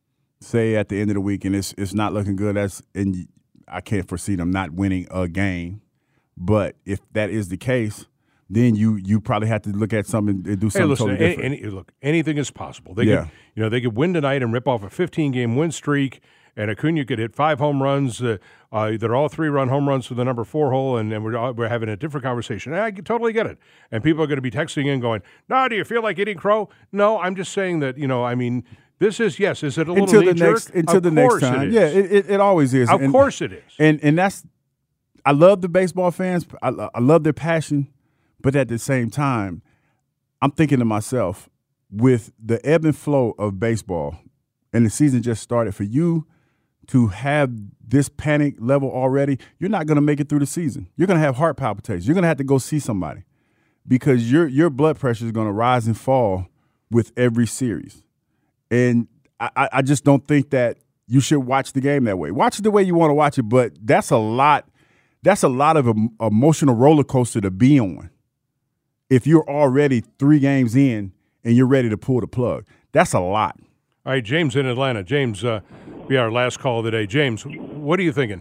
[SPEAKER 9] say at the end of the week and it's it's not looking good. That's and I can't foresee them not winning a game. But if that is the case, then you you probably have to look at something and do something
[SPEAKER 8] hey, listen,
[SPEAKER 9] totally
[SPEAKER 8] any,
[SPEAKER 9] different.
[SPEAKER 8] any, look, anything is possible. They
[SPEAKER 9] yeah.
[SPEAKER 8] could, you know, they could win tonight and rip off a fifteen-game win streak, and Acuna could hit five home runs. Uh, uh, they're all three-run home runs for the number four hole, and, and we're we're having a different conversation. And I totally get it. And people are going to be texting in going, "No, do you feel like eating crow?" No, I'm just saying that, you know, I mean, this is yes. Is it a little
[SPEAKER 9] until the
[SPEAKER 8] knee-jerk?
[SPEAKER 9] next until
[SPEAKER 8] of
[SPEAKER 9] the next
[SPEAKER 8] course
[SPEAKER 9] time?
[SPEAKER 8] It is.
[SPEAKER 9] Yeah, it, it, it always is.
[SPEAKER 8] Of
[SPEAKER 9] and,
[SPEAKER 8] course it is.
[SPEAKER 9] And and that's I love the baseball fans. I, I love their passion. But at the same time, I'm thinking to myself, with the ebb and flow of baseball, and the season just started, for you to have this panic level already, you're not going to make it through the season. You're going to have heart palpitations. You're going to have to go see somebody because your your blood pressure is going to rise and fall with every series. And I, I just don't think that you should watch the game that way. Watch it the way you want to watch it, but that's a lot. That's a lot of an emotional roller coaster to be on. If you're already three games in and you're ready to pull the plug, that's a lot.
[SPEAKER 8] All right, James in Atlanta. James, uh, be our last call of the day. James, what are you thinking?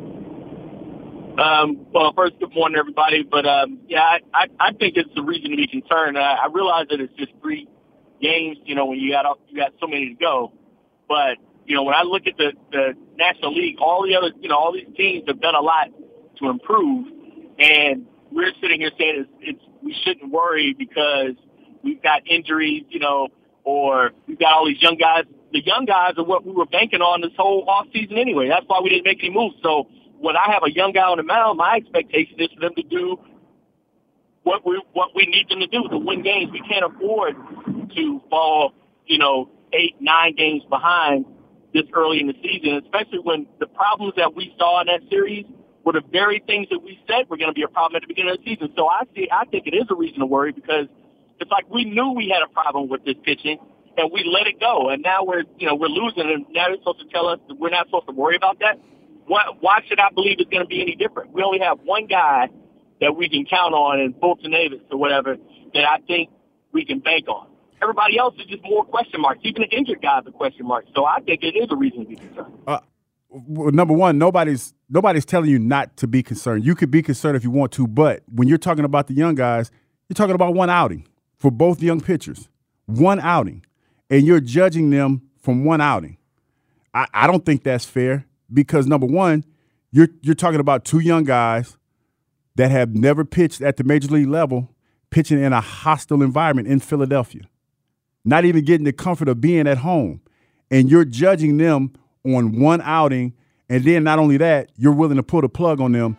[SPEAKER 15] Um, well, first, good morning, everybody. But, um, yeah, I, I, I think it's a reason to be concerned. I, I realize that it's just three games, you know, when you got you got so many to go. But, you know, when I look at the, the National League, all the other, you know, all these teams have done a lot to improve. And we're sitting here saying it's, it's we shouldn't worry because we've got injuries, you know, or we've got all these young guys. The young guys are what we were banking on this whole off season anyway. That's why we didn't make any moves. So when I have a young guy on the mound, my expectation is for them to do what we what we need them to do to win games. We can't afford to fall, you know, eight, nine games behind this early in the season, especially when the problems that we saw in that series were the very things that we said were going to be a problem at the beginning of the season. So I see, I think it is a reason to worry because it's like we knew we had a problem with this pitching and we let it go. And now we're, you know, we're losing and now they're supposed to tell us that we're not supposed to worry about that. Why, why should I believe it's going to be any different? We only have one guy that we can count on in Fultonevich or whatever that I think we can bank on. Everybody else is just more question marks. Even the injured guys are question marks. So I think it is a reason to be concerned.
[SPEAKER 9] Uh, well, number one, nobody's nobody's telling you not to be concerned. You could be concerned if you want to, but when you're talking about the young guys, you're talking about one outing for both young pitchers. One outing. And you're judging them from one outing. I, I don't think that's fair because, number one, you're you're talking about two young guys that have never pitched at the major league level, pitching in a hostile environment in Philadelphia, not even getting the comfort of being at home. And you're judging them on one outing, and then not only that, you're willing to pull the plug on them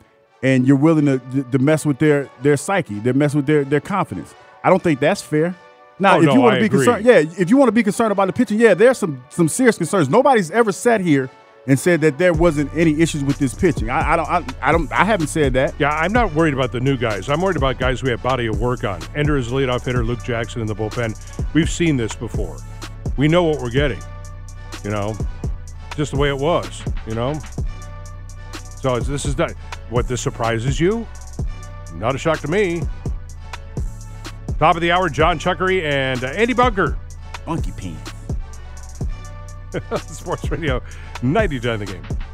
[SPEAKER 9] and you're willing to, to mess with their their psyche, they're messing with their, their confidence. I don't think that's fair. Now,
[SPEAKER 8] oh,
[SPEAKER 9] if
[SPEAKER 8] no,
[SPEAKER 9] you want
[SPEAKER 8] I
[SPEAKER 9] to be
[SPEAKER 8] agree.
[SPEAKER 9] concerned, yeah, if you want to be concerned about the pitching, yeah, there's some some serious concerns. Nobody's ever sat here and said that there wasn't any issues with this pitching. I, I don't, I, I don't, I haven't said that.
[SPEAKER 8] Yeah, I'm not worried about the new guys. I'm worried about guys we have body of work on. Ender is the leadoff hitter, Luke Jackson in the bullpen. We've seen this before. We know what we're getting. You know, just the way it was. You know, so it's, this is not what this surprises you. Not a shock to me. Top of the hour, John Chuckery and uh, Andy Bunker.
[SPEAKER 9] Funky Pants.
[SPEAKER 8] Sports Radio ninety-two The Game.